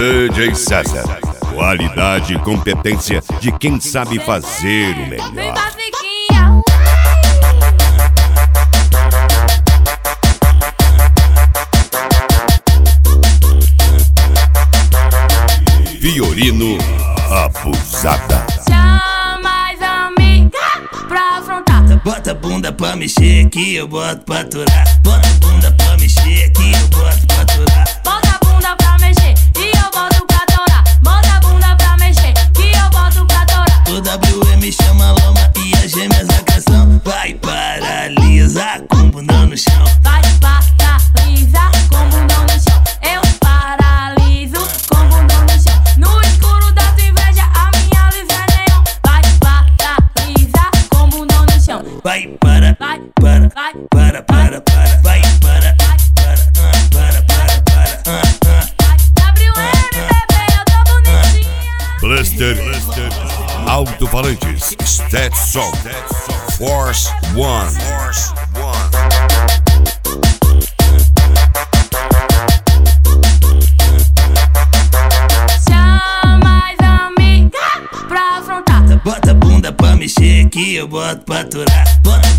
DJ César. Qualidade e competência de quem sabe fazer o melhor. Fiorino Abusada. Chama as amigas pra afrontar. Bota a bunda pra mexer que eu boto pra aturar. Bota a bunda pra mexer que eu boto pra aturar. Bota a bunda pra mexer e eu boto pra torar. Bota a bunda pra mexer que eu boto pra torar. O WM chama a loma e as gêmeas a canção. Vai paralisar com bundão no chão. Vai paralisar com bundão no chão. Eu paraliso com bundão no chão. No escuro da tua inveja a minha luz é neon. Vai paralisar com bundão no chão. Vai para, Vai, para, vai, para, para, para. Vai para, WM, bebê, eu tô bonitinha. Blaster Alto-falantes Stetson Force One. Chama as amigas pra afrontar. Bota a bunda pra mexer que eu boto pra aturar. Bota a